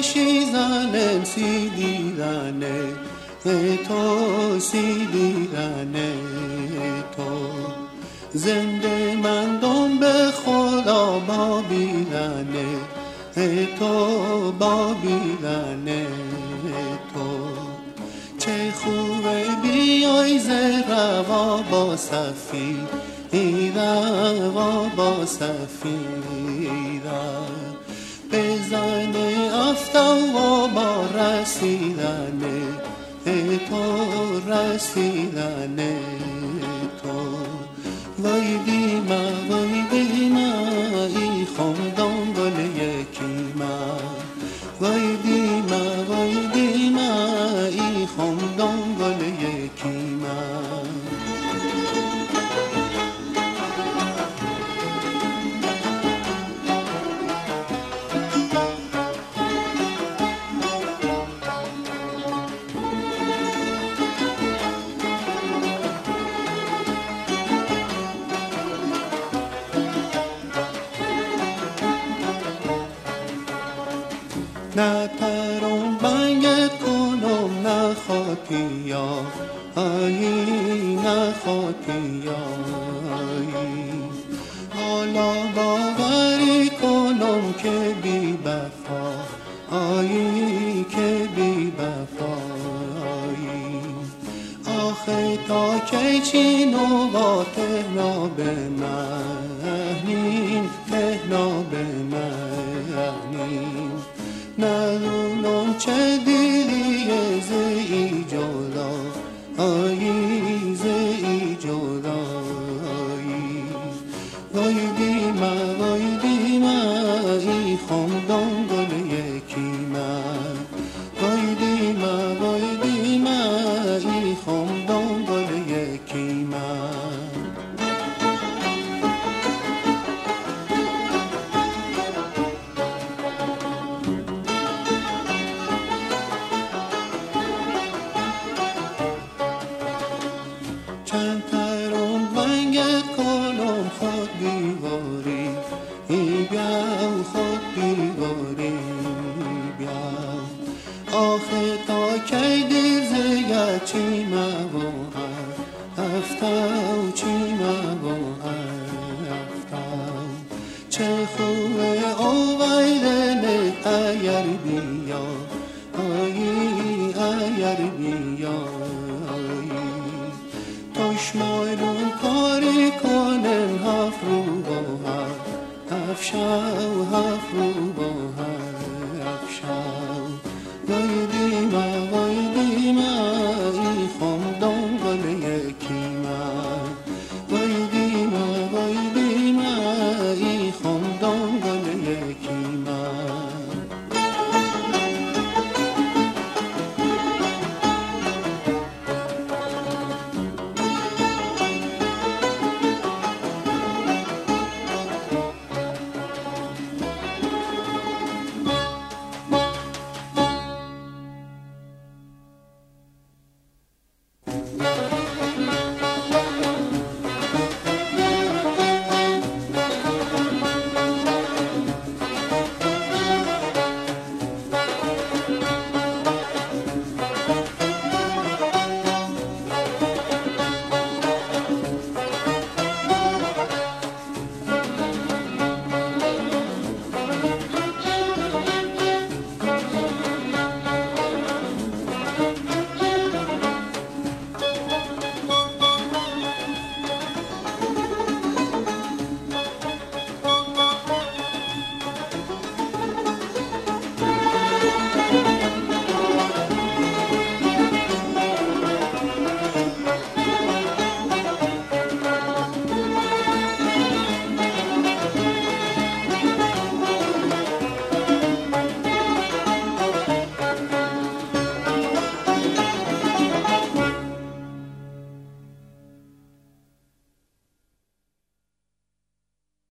شیزنم سیدیرانه تو سیدیرانه تو زنده مندم به خدا بابیرانه تو بابیرانه تو چه خوبه بیای ز روا با صفی روا با صفی بزن افتان و با رسیدنه تو رسیدنه تو وای دیما ای خمدان گل یکی ما وای دیما ای خمدان گل یکی ما نه ترم بنگت کنم نه خاطیا آیی نه خاطیا حالا باوری کنم که بی وفا آیی که بی وفا آخه تا که چین و تهنا به مهنین تهنا به مهنین ندونم چه دیلیه زی جدا آیی زی جدا وای دیما ای خمدان گل یکی من وای دیما ای خمدان گل یکی من چند ترم ونگت کنم خود دیواری ای بیام خود دیواری بیام آخه تا کی دیر زگر چی موهر افتاو چی موهر افتاو چه خوبه او ویدنه اگر بیا آیی اگر بیا دشمنون کاری کنن هفت رو با هفت شو هفت رو